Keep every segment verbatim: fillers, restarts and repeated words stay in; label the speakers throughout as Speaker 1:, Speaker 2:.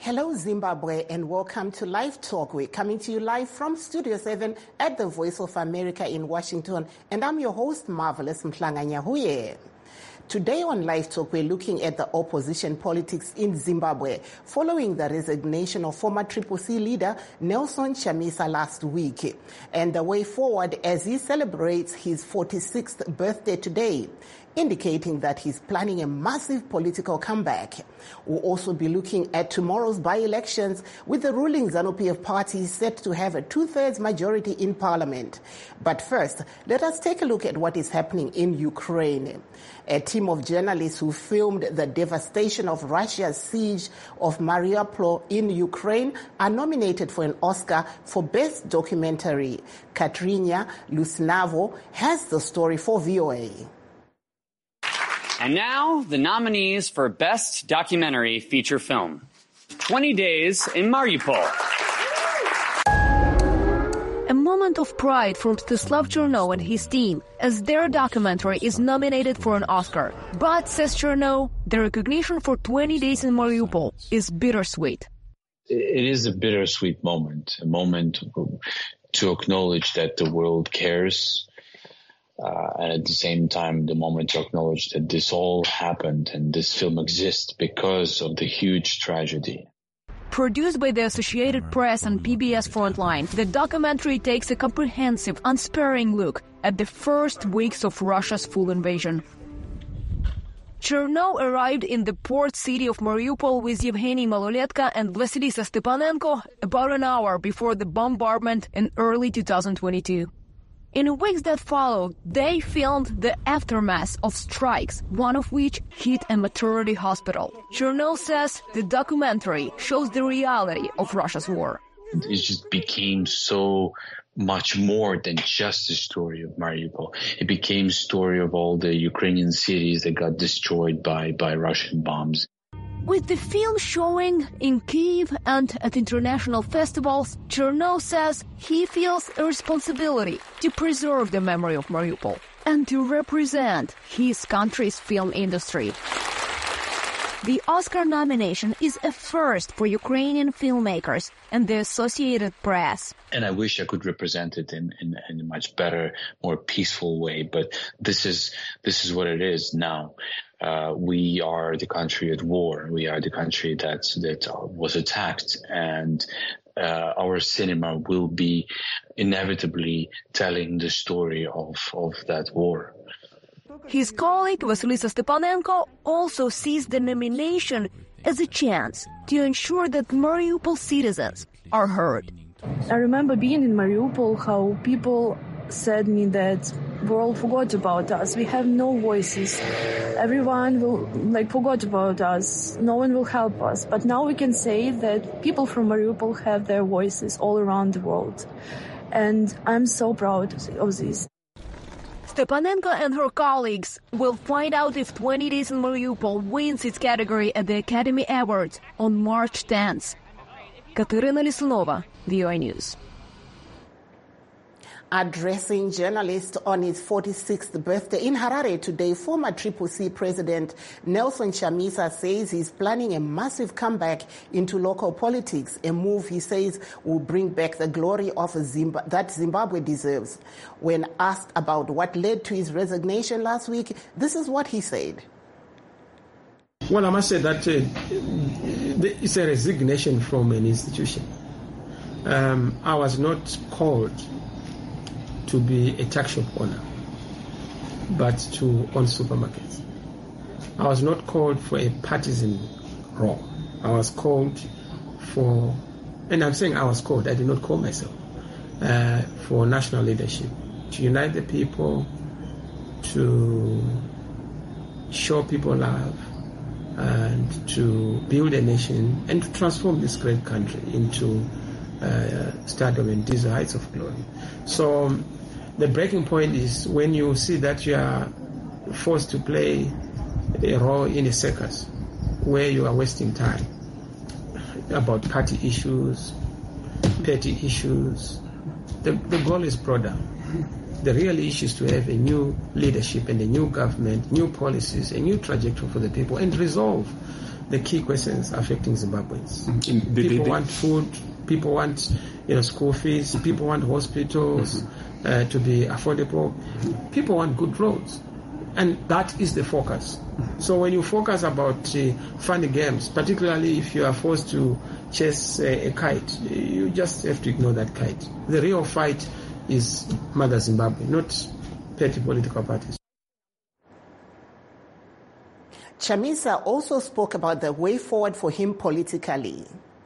Speaker 1: Hello, Zimbabwe, and welcome to Live Talk. We're coming to you live from Studio seven at the Voice of America in Washington, and I'm your host, Marvelous Mhlanga-Nyahuye. Today on Live Talk, we're looking at the opposition politics in Zimbabwe following the resignation of former Triple C leader Nelson Chamisa last week, and the way forward as he celebrates his forty-sixth birthday today, indicating that he's planning a massive political comeback. We'll also be looking at tomorrow's by-elections with the ruling ZANU-P F party set to have a two-thirds majority in parliament. But first, let us take a look at what is happening in Ukraine. A team of journalists who filmed the devastation of Russia's siege of Mariupol in Ukraine are nominated for an Oscar for Best Documentary. Katrina Lusnavo has the story for V O A.
Speaker 2: And now, the nominees for Best Documentary Feature Film. twenty days in Mariupol.
Speaker 3: A moment of pride for Mstislav Cherno and his team, as their documentary is nominated for an Oscar. But, says Cherno, the recognition for twenty days in Mariupol is bittersweet.
Speaker 4: It is a bittersweet moment, a moment to acknowledge that the world cares. Uh, and at the same time, the moment to acknowledge that this all happened and this film exists because of the huge tragedy.
Speaker 3: Produced by the Associated Press and P B S Frontline, the documentary takes a comprehensive, unsparing look at the first weeks of Russia's full invasion. Cherno arrived in the port city of Mariupol with Yevgeny Maloletka and Vasilisa Stepanenko about an hour before the bombardment in early two thousand twenty-two. In the weeks that followed, they filmed the aftermath of strikes, one of which hit a maternity hospital. Cherno says the documentary shows the reality of Russia's war.
Speaker 4: It just became so much more than just the story of Mariupol. It became a story of all the Ukrainian cities that got destroyed by, by Russian bombs.
Speaker 3: With the film showing in Kyiv and at international festivals, Cherno says he feels a responsibility to preserve the memory of Mariupol and to represent his country's film industry. The Oscar nomination is a first for Ukrainian filmmakers and the Associated Press.
Speaker 4: And I wish I could represent it in, in, in a much better, more peaceful way. But this is this is what it is now. Uh, we are the country at war. We are the country that that was attacked, and uh, our cinema will be inevitably telling the story of of that war.
Speaker 3: His colleague Vasilisa Stepanenko also sees the nomination as a chance to ensure that Mariupol citizens are heard.
Speaker 5: I remember being in Mariupol, how people said me that world forgot about us. We have no voices. Everyone will like forgot about us. No one will help us. But now we can say that people from Mariupol have their voices all around the world. And I'm so proud of this.
Speaker 3: Stepanenko and her colleagues will find out if twenty days in Mariupol wins its category at the Academy Awards on March tenth. Katerina Lislova, V O A News.
Speaker 1: Addressing journalists on his forty-sixth birthday in Harare today, former Triple C president Nelson Chamisa says he's planning a massive comeback into local politics, a move he says will bring back the glory of Zimbabwe that Zimbabwe deserves. When asked about what led to his resignation last week, this is what he said.
Speaker 6: Well, I must say that uh, it's a resignation from an institution. Um, I was not called to be a tuck shop owner, but to own supermarkets. I was not called for a partisan role. I was called for, and I'm saying I was called, I did not call myself, uh, for national leadership, to unite the people, to show people love, and to build a nation, and to transform this great country into uh, stardom and these heights of glory. So um, the breaking point is when you see that you are forced to play a role in a circus where you are wasting time about party issues, petty issues. The, the goal is broader. The real issue is to have a new leadership and a new government, new policies, a new trajectory for the people, and resolve the key questions affecting Zimbabweans.
Speaker 7: Mm-hmm. They,
Speaker 6: people
Speaker 7: they,
Speaker 6: want food, people want you know school fees, people want hospitals mm-hmm. uh, to be affordable, people want good roads. And that is the focus. Mm-hmm. So when you focus about uh, funny games, particularly if you are forced to chase uh, a kite, you just have to ignore that kite. The real fight is Mother Zimbabwe, not petty political parties.
Speaker 1: Chamisa also spoke about the way forward for him politically.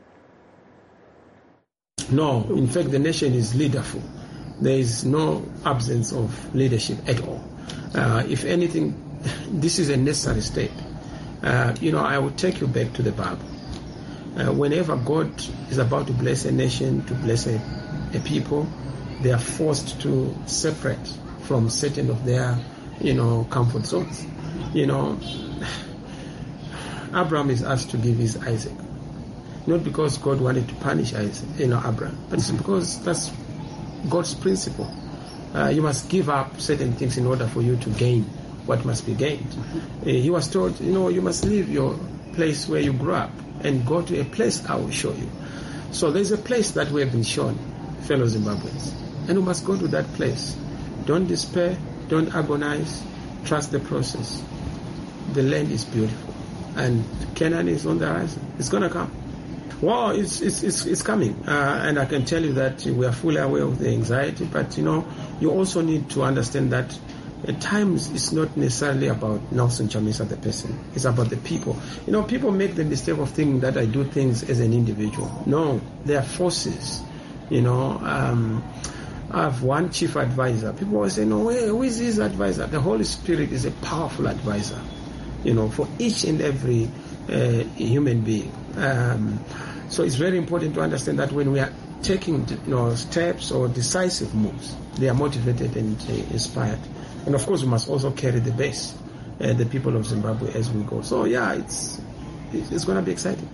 Speaker 6: No, in fact, the nation is leaderful. There is no absence of leadership at all. Uh, if anything, this is a necessary step. Uh, you know, I will take you back to the Bible. Uh, whenever God is about to bless a nation, to bless a, a people, they are forced to separate from certain of their, you know, comfort zones. You know, Abraham is asked to give his Isaac. Not because God wanted to punish Isaac, you know, Abraham, but it's because that's God's principle. Uh, you must give up certain things in order for you to gain what must be gained. Uh, he was told, you know, you must leave your place where you grew up and go to a place I will show you. So there's a place that we have been shown, fellow Zimbabweans, and we must go to that place. Don't despair, don't agonize, trust the process. The land is beautiful, and Canaan is on the horizon. It's going to come. Well, it's it's it's, it's coming, uh, and I can tell you that we are fully aware of the anxiety. But you know, you also need to understand that at times it's not necessarily about Nelson Chamisa the person. It's about the people. You know, people make the mistake of thinking that I do things as an individual. No, there are forces. You know, um, I have one chief advisor. People always say, no, where, who is his advisor? The Holy Spirit is a powerful advisor. You know, for each and every uh, human being. Um, So it's very important to understand that when we are taking you know, steps or decisive moves, they are motivated and uh, inspired. And of course, we must also carry the base, uh, the people of Zimbabwe as we go. So yeah, it's it's going to be exciting.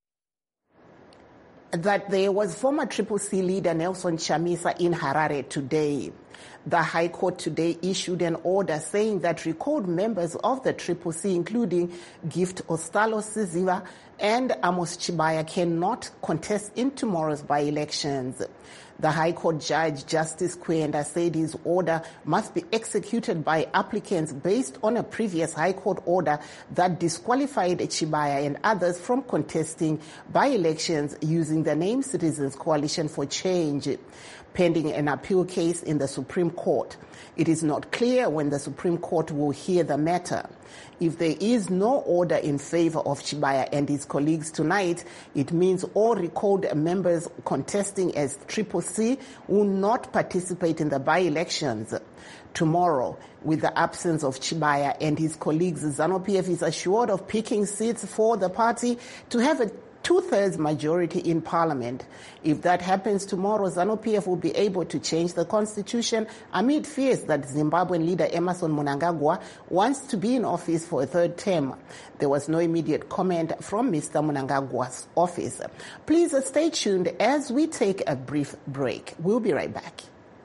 Speaker 1: That there was former Triple C leader Nelson Chamisa in Harare today. The High Court today issued an order saying that recalled members of the Triple C, including Gift Ostalo Siziva and Amos Chibaya, cannot contest in tomorrow's by-elections. The High Court Judge Justice Kwenda said his order must be executed by applicants based on a previous High Court order that disqualified Chibaya and others from contesting by-elections using the name Citizens Coalition for Change, pending an appeal case in the Supreme Court. It is not clear when the Supreme Court will hear the matter. If there is no order in favor of Chibaya and his colleagues tonight, it means all recalled members contesting as Triple C will not participate in the by-elections. Tomorrow, with the absence of Chibaya and his colleagues, ZANU-P F is assured of picking seats for the party to have a two-thirds majority in parliament. If that happens tomorrow, ZANU-P F will be able to change the constitution amid fears that Zimbabwean leader Emmerson Mnangagwa wants to be in office for a third term. There was no immediate comment from Mister Mnangagwa's office. Please stay tuned as we take a brief break. We'll be right back.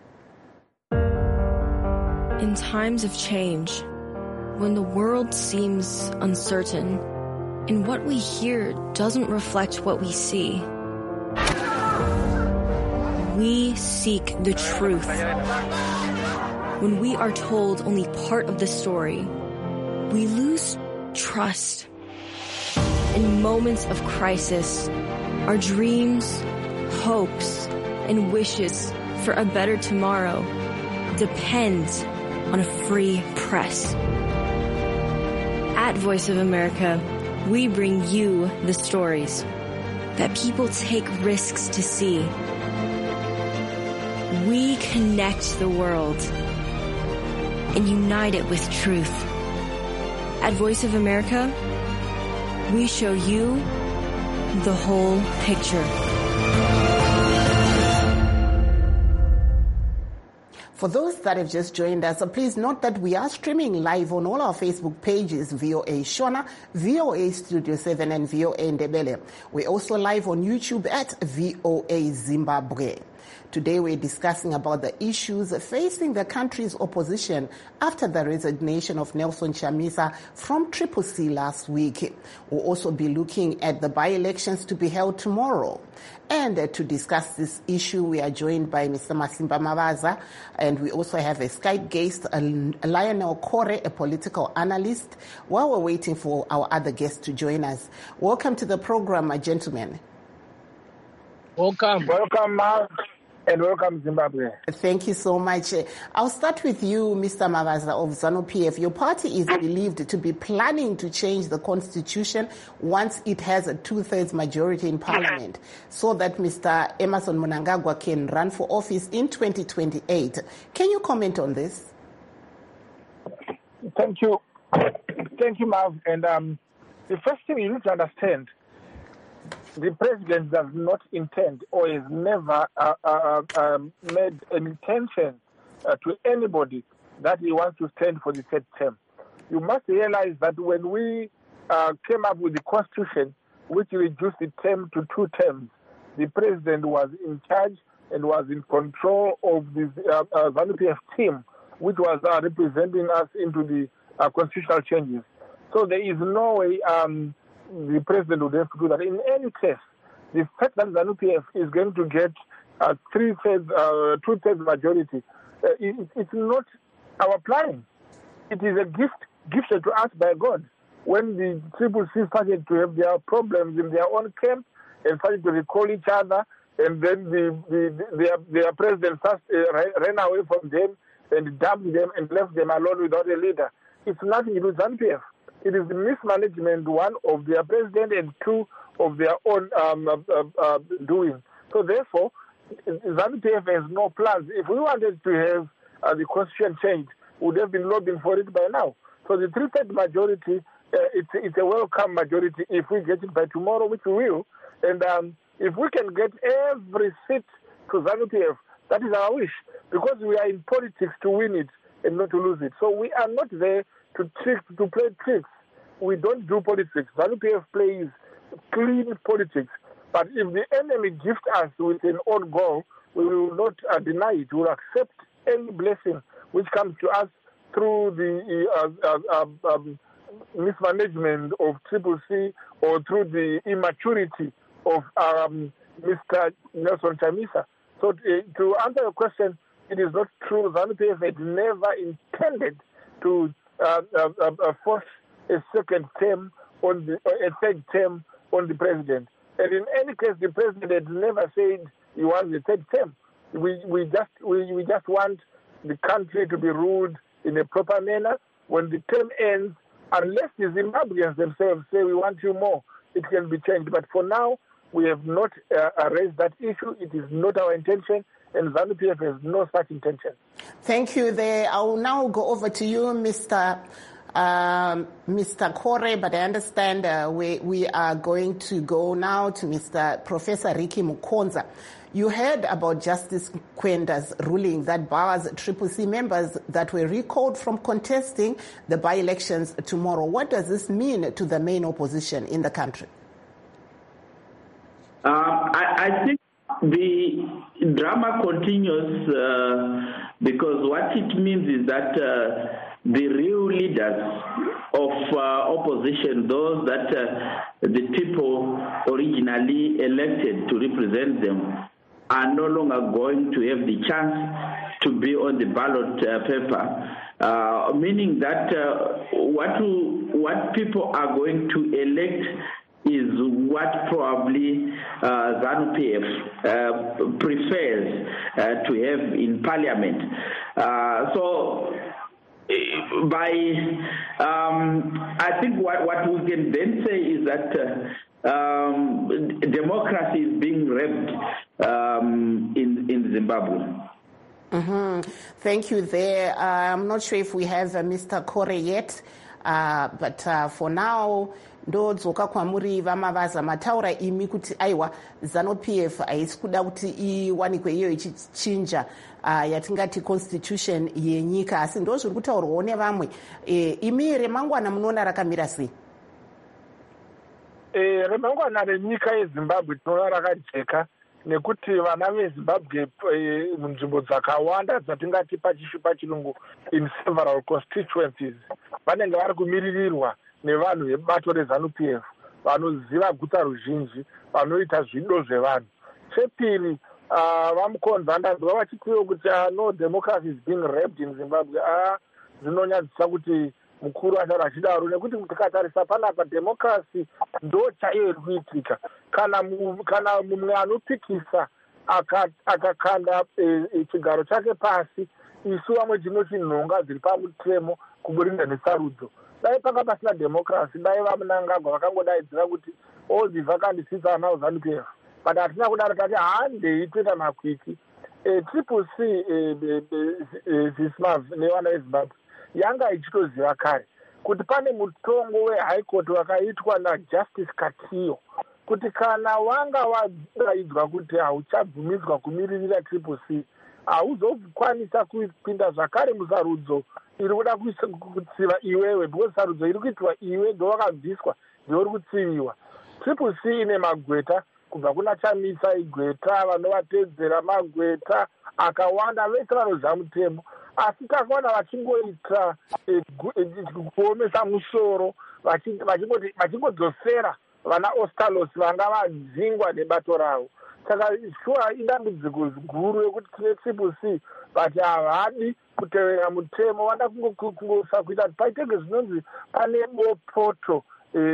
Speaker 8: In times of change, when the world seems uncertain, and what we hear doesn't reflect what we see, we seek the truth. When we are told only part of the story, we lose trust. In moments of crisis, our dreams, hopes, and wishes for a better tomorrow depend on a free press. At Voice of America, we bring you the stories that people take risks to see. We connect the world and unite it with truth. At Voice of America, we show you the whole picture.
Speaker 1: For those that have just joined us, please note that we are streaming live on all our Facebook pages, V O A Shona, V O A Studio seven, and V O A Ndebele. We're also live on YouTube at V O A Zimbabwe. Today we're discussing about the issues facing the country's opposition after the resignation of Nelson Chamisa from Triple C last week. We'll also be looking at the by-elections to be held tomorrow. And uh, to discuss this issue, we are joined by Mister Masimba Mavaza, and we also have a Skype guest, uh, Lionel Kore, a political analyst, while we're waiting for our other guests to join us. Welcome to the program, uh, gentlemen.
Speaker 7: Welcome. Welcome, Mark. And welcome, Zimbabwe.
Speaker 1: Thank you so much. I'll start with you, Mister Mavaza of ZANU-P F. Your party is believed to be planning to change the constitution once it has a two-thirds majority in parliament so that Mister Emmerson Mnangagwa can run for office in twenty twenty-eight. Can you comment on this?
Speaker 7: Thank you. Thank you, Marv. And um, the first thing you need to understand, the president does not intend or has never uh, uh, uh, made an intention uh, to anybody that he wants to stand for the third term. You must realize that when we uh, came up with the constitution, which reduced the term to two terms, the president was in charge and was in control of the uh, uh, ZANU-P F team, which was uh, representing us into the uh, constitutional changes. So there is no way um, the president would have to do that. In any case, the fact that ZANU-P F is going to get a three-thirds, uh, two-thirds majority, uh, it, it's not our plan. It is a gift gifted to us by God. When the Triple C started to have their problems in their own camp and started to recall each other, and then the, the, the, their, their president first uh, ran away from them and dumped them and left them alone without a leader. It's nothing to do with ZANU-P F. It is the mismanagement, one, of their president, and two, of their own um, uh, uh, doing. So therefore, ZANU-P F has no plans. If we wanted to have uh, the constitution changed, we would have been lobbying for it by now. So the three-thirds majority, uh, it's, it's a welcome majority if we get it by tomorrow, which we will. And um, if we can get every seat to ZANU-P F, that is our wish, because we are in politics to win it and not to lose it. So we are not there to trick, to play tricks. We don't do politics. ZANU-P F plays clean politics. But if the enemy gifts us with an own goal, we will not uh, deny it. We will accept any blessing which comes to us through the uh, uh, uh, um, mismanagement of Triple C or through the immaturity of um, Mister Nelson Chamisa. So uh, to answer your question, it is not true. ZANU-P F had never intended to uh, uh, uh, force a second term on the uh, a third term on the president. And in any case, the president had never said he wants a third term. We we just we, we just want the country to be ruled in a proper manner. When the term ends, unless the Zimbabweans themselves say we want you more, it can be changed. But for now, we have not uh, raised that issue. It is not our intention, and ZANU-P F has no such intention.
Speaker 1: Thank you. There, I will now go over to you, Mister Um, Mister Kore, but I understand uh, we, we are going to go now to Mister Professor Ricky Mukonza. You heard about Justice Kwenda's ruling that bars Triple C members that were recalled from contesting the by-elections tomorrow. What does this mean to the main opposition in the country?
Speaker 9: Uh, I, I think the drama continues uh, because what it means is that uh, the real leaders of uh, opposition, those that uh, the people originally elected to represent them, are no longer going to have the chance to be on the ballot uh, paper, uh, meaning that uh, what, to, what people are going to elect is what probably uh, ZANU-P F uh, prefers uh, to have in parliament. Uh, so, by um, I think what, what we can then say is that uh, um, democracy is being raped um, in, in Zimbabwe.
Speaker 1: Mm-hmm. Thank you there. Uh, I'm not sure if we have uh, Mister Kore yet, uh, but uh, for now, ndodzoka kwamuri vamavaza mataura imi kuti aiwa ZANU-P F haisi kuda kuti iwanikwe iyo ichichinja uh, yatingati constitution yenyika, asi ndo zviri kutaurwawo nevamwe. E, imi remangwana munoona rakamira sei?
Speaker 7: E, remangwana renyika yeZimbabwe tinoona rakajeka nekuti vana vezimbabwe munzvimbo dzakawanda dzatingati pachirungu in several constituencies vanenge vari kumiririrwa nevanhu vebato reZANU P F vanoziva guta ruzhinji, vanoita zvido zvevanhu. Chepiri, vamukonza ndanzwa vachitiwo kuti no democracy is being raped in Zimbabwe. Zvinonyadzisa kuti mukuru ataura achidaro, nekuti tikatarisa panapa democracy ndo chaiyo iri kuitika. Kana kana mumwe anopikisa akakanda chigaro chake pasi, isu vamwe tinoti nhonga dziri pamutemo kuburikidza nesarudzo. Dai panga pasina democracy, dai vamunangagwa vakangodaidzira kuti all the vacant seats are now ZANU P F. But hatina kudaro tati handei toita makwiki. Triple C Zismav nevana veZimbabwe yanga ichitoziva kare kuti pane mutongo weHigh Court wakaitwa naJustice Katiyo kuti kana wanga wadaidzwa kuti hauchabvumidzwa kumiririra Triple C hauzokwanisa kupinda zvakare musarudzo iri kuda kutsiva iwewe, because sarudzo iri kuitwa iwe ndo wakabviswa ndio uri kutsiviwa. Triple C ine magweta kubva kuna Chamisa igweta, vanovatedzera magweta akawanda, vese vanoziva mutemo, asi takaona vachingoita kuomesa musoro vachingodzosera vana Ostalos vanga vadzingwa nebato ravo. Saka shuwa idambudziko guru rekuti tine Triple C but havadi kutevera mutemo, vada kungosa kuita kuti paitenge zvinonzi pane bopoto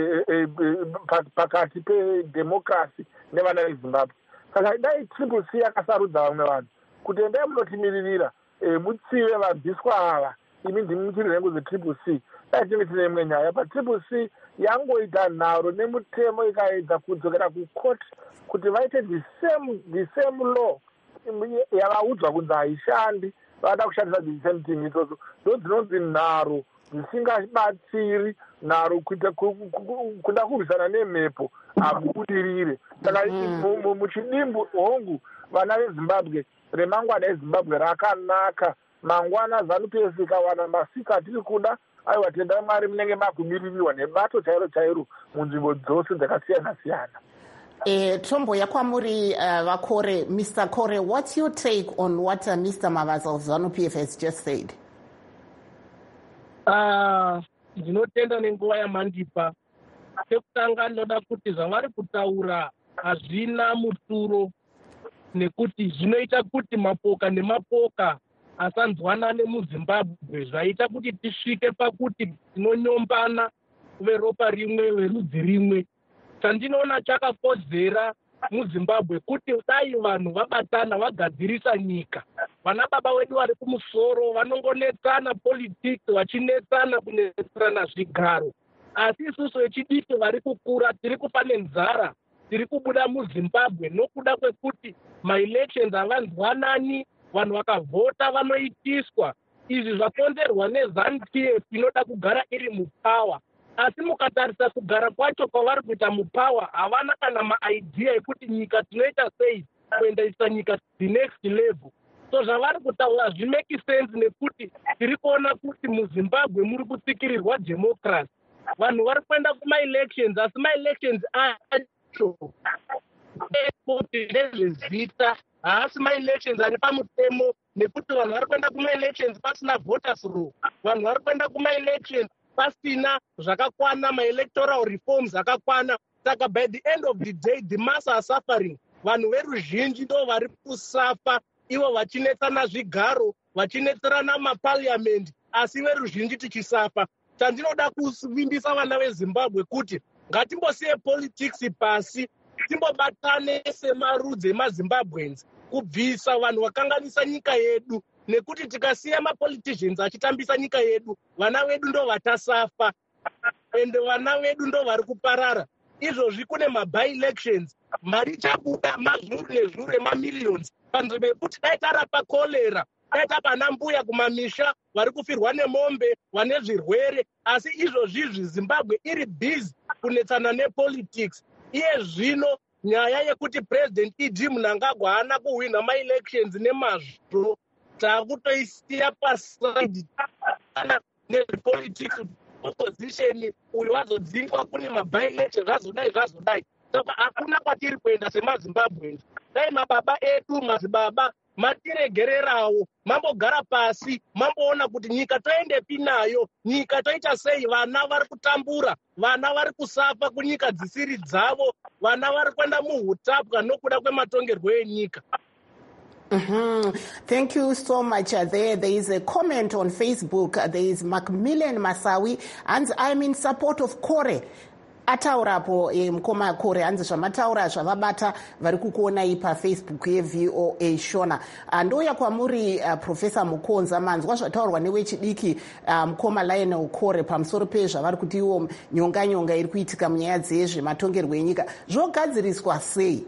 Speaker 7: pakati pedemocracy nevana veZimbabwe. Saka dai Triple C yakasarudza vamwe vanhu kuti endai munotimiririra mutsive vabviswa ava, imi ndimutiri nhengo dzeTriple C, dai tinge tine imwe nyaya. But Triple C yangoita nharo nemutemo ikaedza kudzokera kucourt kuti vaite the same the same law yavaudzwa kunzi haishandi, vada kushandisa the same thing. Izvozvo ndo dzinonzi nharo dzisingabatsiri, nharo kuda kurwisana nemhepo hamubudirire. Saka muchidimbu hongu vana veZimbabwe, remangwana eZimbabwe rakanaka. Mangwana ZANU P F ikawana masika atiri kuda, aiwa tenda Mwari munenge makumiririrwa nebato chairo chairo munzvimbo dzose dzakasiyana siyana.
Speaker 1: Uh, Tombo yakwamuri uh, Vakore, Mister Kore, what's your take on what uh, Mister Mavaza of ZANU P F has just said?
Speaker 10: Ndinotenda nenguva yamandipa. Chekutanga ndoda kuti zvavari kutaura hazvina muturo, nekuti zvinoita kuti mapoka nemapoka asanzwanane muZimbabwe, zvaita kuti tisvike pakuti tinonyombana veropa rimwe verudzi rimwe. Chandinoona chakakodzera muZimbabwe kuti dai vanhu vabatana vagadzirisa nyika. Vana baba vedu vari kumusoro vanongonetsana politics, vachinetsana kunetsana zvigaro. Asi isusu vechidiki vari kukura tiri kufa nenzara, tiri kubuda muZimbabwe nokuda kwekuti ma-elections havanzwanani, vanhu vakavhota vanoitiswa. Izvi zvakonzerwa neZANU P F inoda kugara iri mupower. Asi mukatarisa kugara kwacho kwavari kuita mupower, havana kana maidea ekuti nyika tinoita sei kuendesa nyika the next level. So zvavari kutaura zvimake sense, nekuti tiri kuona kuti muZimbabwe muri kutsikirirwa democracy. Vanhu vari kuenda kuma-elections, asi ma-elections acho nezvezita, haasi ma-elections ari pamutemo, nekuti vanhu vari kuenda kuma-elections pasina voters roll. Vanhu vari kuenda kuma-elections pasina zvakakwana, ma-electoral reforms akakwana. Saka by the end of the day the mass are suffering. Vanhu veruzhinji ndo vari kusafa, ivo vachinetsana zvigaro, vachinetserana maparliament, asi veruzhinji tichisafa. Chandinoda kuvimbisa vana veZimbabwe kuti ngatimbosiye politics pasi, timbobatane semarudzi emaZimbabweans kubvisa vanhu vakanganisa nyika yedu, nekuti tikasiya mapoliticians achitambisa nyika yedu, vana vedu ndo vatasafa, ende vana vedu ndo vari kuparara. Izvozvi kune ma-by-elections, mari chabuda mazvuru nezvuru emamillions panzvimbo yekuti dai tarapa kolera, dai tapana mbuya kumamisha vari kufirwa nemombe, vane zvirwere. Asi izvozvizvi Zimbabwe iri busy kunetsana nepolitics. Iye zvino nyaya yekuti President E D Mnangagwa haana kuhwina ma-elections nemazvo, taakutoisiya paside kana nezvepolitics. Opposition uyu wazodzingwa kune ma-by-elections, zvazodai zvazodai. Saka hakuna kwatiri kuenda semaZimbabweans. dai mababa edu mazibaba matiregererawo mambogara pasi mamboona kuti nyika toendepi nayo, nyika toita sei, vana vari kutambura, vana vari kusafa kunyika dzisiri dzavo, vana vari kuenda muhutapwa nokuda kwematongerwo enyika.
Speaker 1: Mm-hmm. Thank you so much. Uh, there, there is a comment on Facebook. Uh, there is Macmillan Masawi, and I'm in support of Kore. Ataurapo e mkoma Kore anzi zvamataura zvavabata vari kukuonai pafacebook yeV O A Shona. Ndoya kwamuri uh, Professor Mukonza manzwa zvataurwa newechidiki uh, mkoma Lionel Kore pamusoro pezvavari kuti iwo nyonga nyonga iri kuitika munyaya dzezvematongerwo enyika zvogadziriswa sei?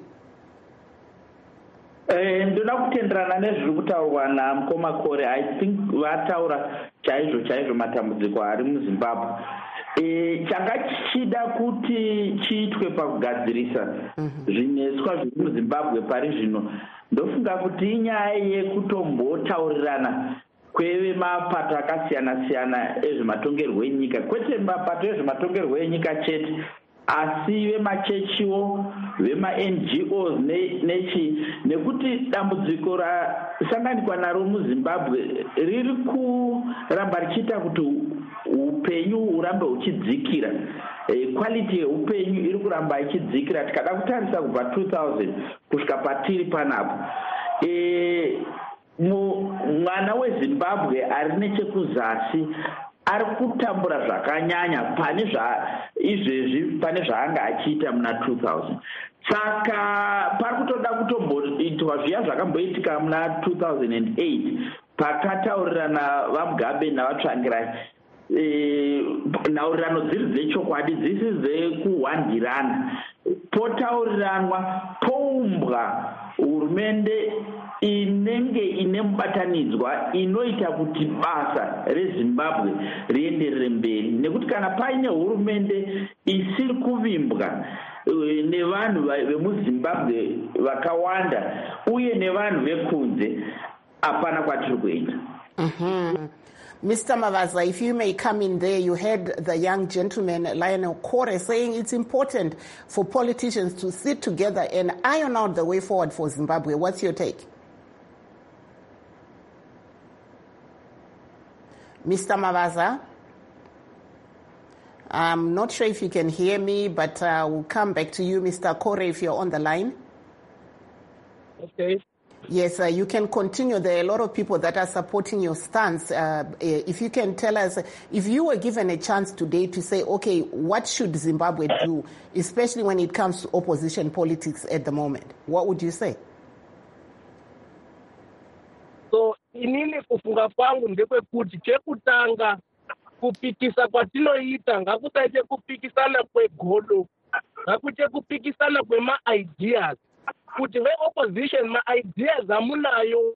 Speaker 9: Ndoda kutenderana nezviri kutaurwa namukoma Kore. I think vataura chaizvo chaizvo matambudziko ari muZimbabwe. E, changa chichida kuti chiitwe pakugadzirisa zvineswa zviri muZimbabwe pari zvino, ndofunga kuti inyaya yekutombotaurirana kwevemapato akasiyana siyana ezvematongerwo enyika, kwete mapato ezvematongerwo enyika chete asi vemachechiwo, vema-N G Os nechi, nekuti dambudziko rasanganikwa naro muZimbabwe riri kuramba richiita kuti upenyu urambe uchidzikira, quality yeupenyu iri kuramba ichidzikira. Tikada kutarisa kubva two thousand kusvika patiri panapo, e, mwana weZimbabwe ari nechekuzasi ari kutambura zvakanyanya pane zvaizvezvi pane zvaanga achiita muna two thousand. Saka pari kutoda kutomboitwa zviya zvakamboitika muna two thousand eight pakataurirana vaMugabe navatsvangirai e, nhaurirano dziri dzechokwadi dzisi dzekuhwandirana, potauriranwa poumbwa hurumende inenge ine mubatanidzwa inoita kuti basa reZimbabwe rienderere mberi, nekuti kana paine hurumende isiri kuvimbwa nevanhu vemuZimbabwe vakawanda uye nevanhu vekunze, hapana kwatiri kuenda.
Speaker 1: Mm-hmm. Mister Mavaza, if you may come in there, you heard the young gentleman, Lionel Kore, saying it's important for politicians to sit together and iron out the way forward for Zimbabwe. What's your take? Mister Mavaza? I'm not sure if you can hear me, but uh, we'll come back to you, Mister Kore, if you're on the line.
Speaker 10: Okay.
Speaker 1: Yes, uh, you can continue. There are a lot of people that are supporting your stance. Uh, if you can tell us, if you were given a chance today to say, okay, what should Zimbabwe do, especially when it comes to opposition politics at the moment, what would you say?
Speaker 10: So, inini kufunga kwangu ndekwekuti chekutanga kupikisa kwatinoita ngakusaite kupikisana kwegodo, ngakuite kupikisana kwema-ideas, kuti ve-opposition ma-ideas amunayo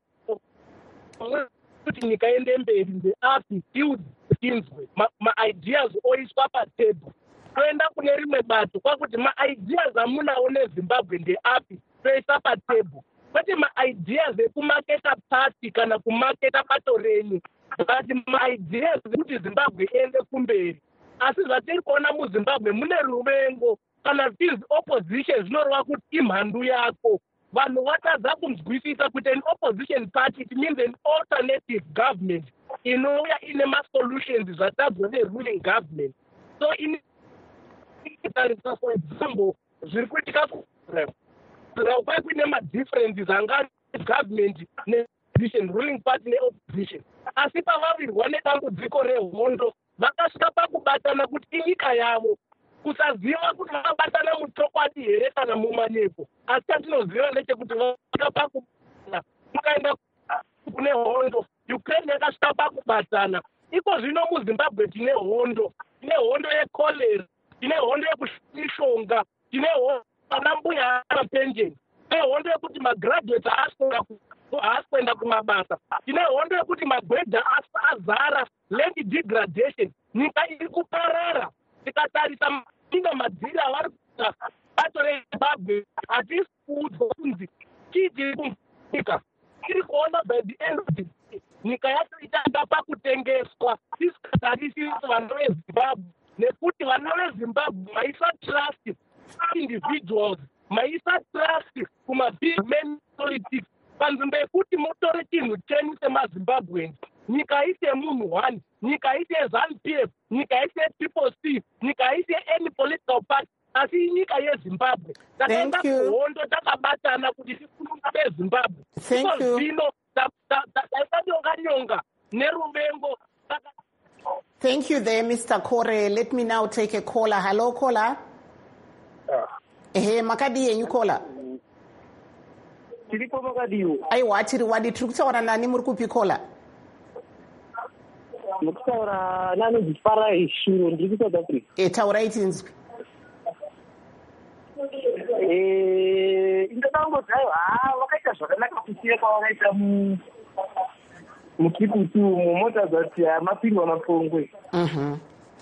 Speaker 10: kuti nyika ende mberi ndeapi tiudzinzwe ma-ideas oiswa patable toenda kune rimwe bato kwakuti ma-ideas amunawo neZimbabwe ndeapi toisa patable, kwete ma-ideas ekumaketa party kana kumaketa bato renyu, but ma-ideas ekuti Zimbabwe ende kumberi. Asi zvatiri kuona muZimbabwe mune ruvengo kana tizi opposition zvinoreva kuti imhandu yako. Vanhu vatadza kunzwisisa kuti an opposition party it means an alternative government inouya ine ma-solutions zvatadzwa ne-ruling government. So in for example zviri kuitika kwai kuine ma-differences angari government ne-opposition, ruling party ne-opposition, asi pavavirwa nedambudziko rehondo vakasvika pakubatana kuti inyika yavo, kusaziva kuti vakabatana muchokwadi here kana mumanyepo, asi chatinoziva ndechekuti vakasvika pakubatana mukaenda kune hondo. Ukraine yakasvika pakubatana. Iko zvino muZimbabwe tine hondo, tine hondo yekolera, tine hondo yekushonga, tine hondo ana mbuya amapensheni, tine hondo yekuti magraduates haasi kuenda kumabasa, tine hondo yekuti magwedha azara, land degradation, nyika iri kuparara. Tikatarisa inga madziri avari kuita bato reZimbabwe hatisi kuudzwa kunzi chii chiri kunyika. Tiri kuona by the end of the day nyika yacho ichanga pakutengeswa tisingatarisi vana veZimbabwe, nekuti vana veZimbabwe maisa trust individuals, maisa trust kumabig men politics panzvimbo yekuti mutore chinhu chenyu semazimbabweans, nyika ise munhu one, nyika ise ZANU-P F, nyika ise Triple C, nyika ise any political party, asi nyika yezimbabwe takaenda kuhondo takabatana kuti tifununga bezimbabwe iko zvino taita nyonga-nyonga neruvengo.
Speaker 1: Thank you there, Mister Kore. Let me now take a caller. Hello, caller. Ehe, makadi yenyu caller.
Speaker 11: Tiripo makadiwo.
Speaker 1: Aiwa, tiri wadi tiri kutaura nani muri kupi caller?
Speaker 11: Mukutaura nani Zifara Ishuro ndiri ku South Africa.
Speaker 1: Eh, taurai tinzwi.
Speaker 11: Eh, indangodzai ha vakaita zvakanaka kusiya kwavakaita mu mukiputu mumota dzati mapindwa mapongwe.
Speaker 1: Mhm.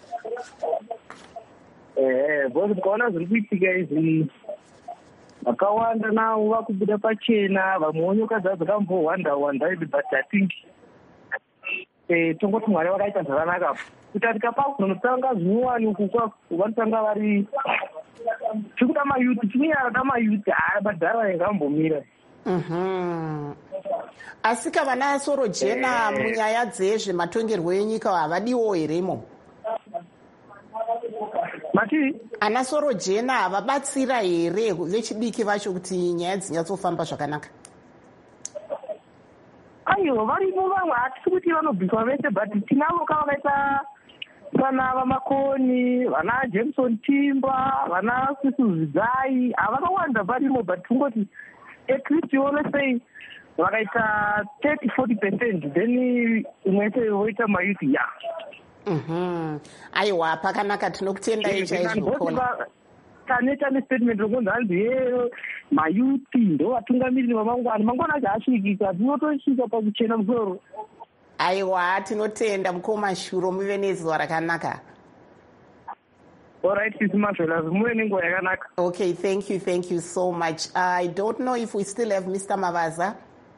Speaker 11: Eh, bosi ukaona zviri kuitika izvi vakawanda navo vakubuda pachena, vamwe nyoka dzavo dzakambowanda wanda, but I think eh tongoti mwari vakaita zvakanaka kuti tikapa kunotanga zvinyuwani uku vanotanga vari tikuda mayuti tinyarada mayuti haa madhara engambomira.
Speaker 1: Mhm. Asika vana soro jena munyaya dzezvematongerwo enyika havadiwo heremo?
Speaker 11: Mati
Speaker 1: ana soro jena havabatsira here vechidiki vacho kuti nyaya dzinyatsofamba zvakanaka?
Speaker 11: aiwa varipo vamwe hatisi kuti vanobviswa vese but tinavo kavakaita vana vamakoni, vana Jameson Timba, vana Sisuzidzai, havakawanda varimo but tungoti at least you wanna say vakaita thirty to forty percent then imwese voita mayuti ya.
Speaker 1: Mhm. Aiwa pakanaka tinokutendai chaizvo kona.
Speaker 11: Kaneta nestatement rokunzi hanzi ye mayuti ndo vatungamiriri vamangwana mangwana acho asvikika tinotosvika pakuchena musoro.
Speaker 1: Aiwa tinotenda mukoma Shuro muve nezuva rakanaka.
Speaker 11: All right, muve nenguva yakanaka.
Speaker 1: Okay, thank you, thank you so much. I don't know if we still have Mister Mavaza.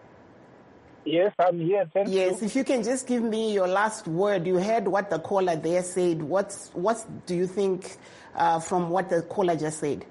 Speaker 7: Yes, I'm here. Thank
Speaker 1: yes,
Speaker 7: you.
Speaker 1: Yes, if you can just give me your last word. You heard what the caller there said. What's what do you think uh, from what the caller just said?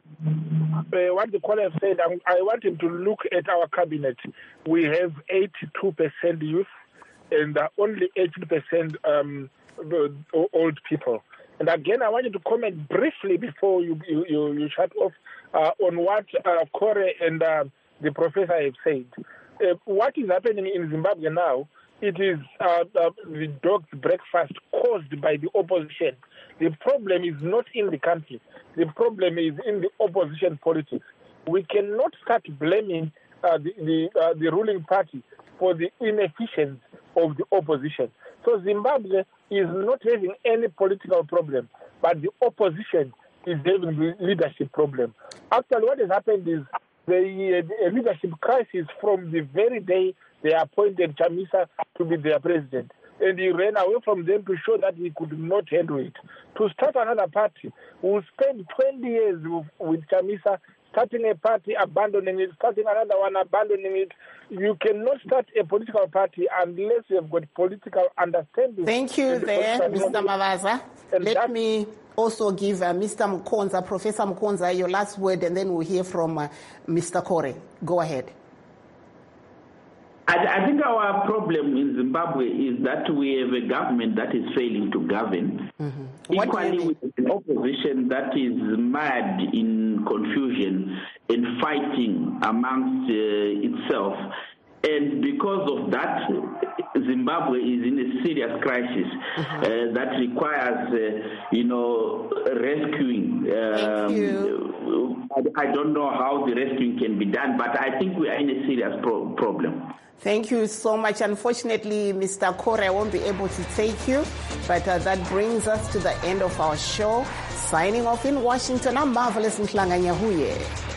Speaker 7: Uh, what the caller said, I, I want him to look at our cabinet. We have eighty-two percent youth and uh, only eighty percent um, old people. And again, I want you to comment briefly before you you, you, you shut off uh, on what uh, Kore and uh, the professor have said. Uh, what is happening in Zimbabwe now, it is uh, uh, the dog's breakfast caused by the opposition. The problem is not in the country. The problem is in the opposition politics. We cannot start blaming uh, the, the, uh, the ruling party for the inefficiency of the opposition. So Zimbabwe is not having any political problem, but the opposition is having the leadership problem. Actually, what has happened is the uh, leadership crisis from the very day they appointed Chamisa to be their president. And he ran away from them to show that he could not handle it. To start another party, we'll spend twenty years with, with Chamisa, starting a party, abandoning it, starting another one, abandoning it. You cannot start a political party unless you have got political understanding.
Speaker 1: Thank you there, Mister Mavaza. And Let that, me also give uh, Mister Mkonza, Professor Mkonza, your last word, and then we'll hear from uh, Mister Kore. Go ahead.
Speaker 9: I, I think our problem in Zimbabwe is that we have a government that is failing to govern. Mm-hmm. Equally with an opposition that is mad in confusion and fighting amongst uh, itself. And because of that, Zimbabwe is in a serious crisis mm-hmm. uh, that requires, uh, you know, rescuing. Um,
Speaker 1: Thank you.
Speaker 9: I, I don't know how the rescuing can be done, but I think we are in a serious pro- problem.
Speaker 1: Thank you so much. Unfortunately, Mister Kore, I won't be able to take you, but uh, that brings us to the end of our show. Signing off in Washington, I'm Marvelous Mhlanga Nyahuye.